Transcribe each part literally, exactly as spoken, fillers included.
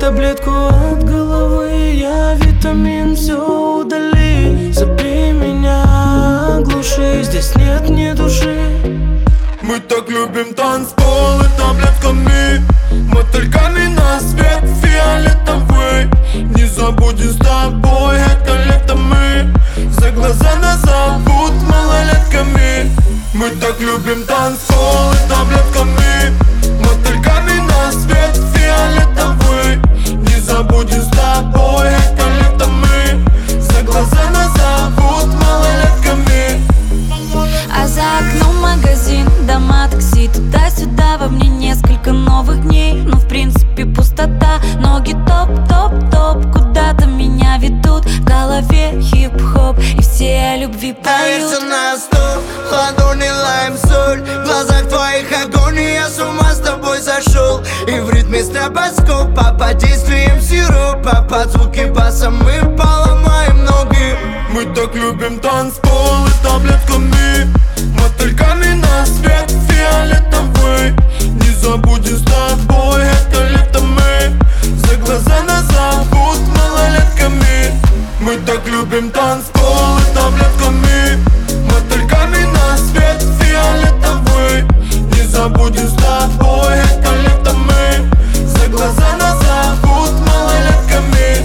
таблетку от головы. Я витамин, все удали. Забей меня, глуши, здесь нет ни души. Мы так любим танцполы таблетками, мотыльками на свет фиолетовый. Не забудем с тобой это лето мы, за глаза нас зовут малолетками. Мы так любим танцполы таблетками, мотыльками на свет фиолетовый. Не забудем с тобой это лето мы, за глаза нас зовут малолетками. А за окном магазин, дома, такси, туда-сюда. Во мне несколько новых дней, но в принципе пустота. Ноги топ-топ-топ, куда-то меня ведут. В голове хип-хоп, и все о любви поют. Все на стол, ладони лайм, соль. В глазах твоих огонь, и я с ума с тобой сошел. И в ритме стробоскопа, под действием сиропа, под звуки баса мы поломаем ноги. Мы так любим танцполы таблетками, мотыльками на свет фиолетовый. Не забудем с тобой это лето мы, за глаза нас зовут малолетками. Мы так любим танцполы таблетками, мотыльками на свет фиолетовый. Не забудем с тобой это лето мы, за глаза нас зовут малолетками.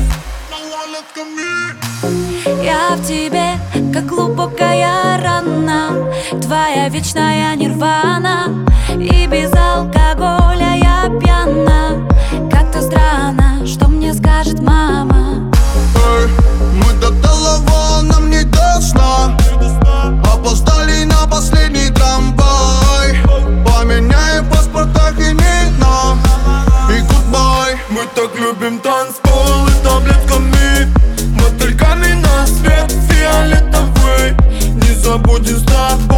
Я в тебе, как глубокая рана, твоя вечная нирвана. И без алкоголя я пьяна. Как-то странно, что мне скажет мама. Эй, мы до того, нам не до сна. Опоздали на последний трамвай. Поменяем в паспортах имена и гудбай. Мы так любим танцполы таблетками, мотыльками на свет фиолетовый. Не забудем с тобой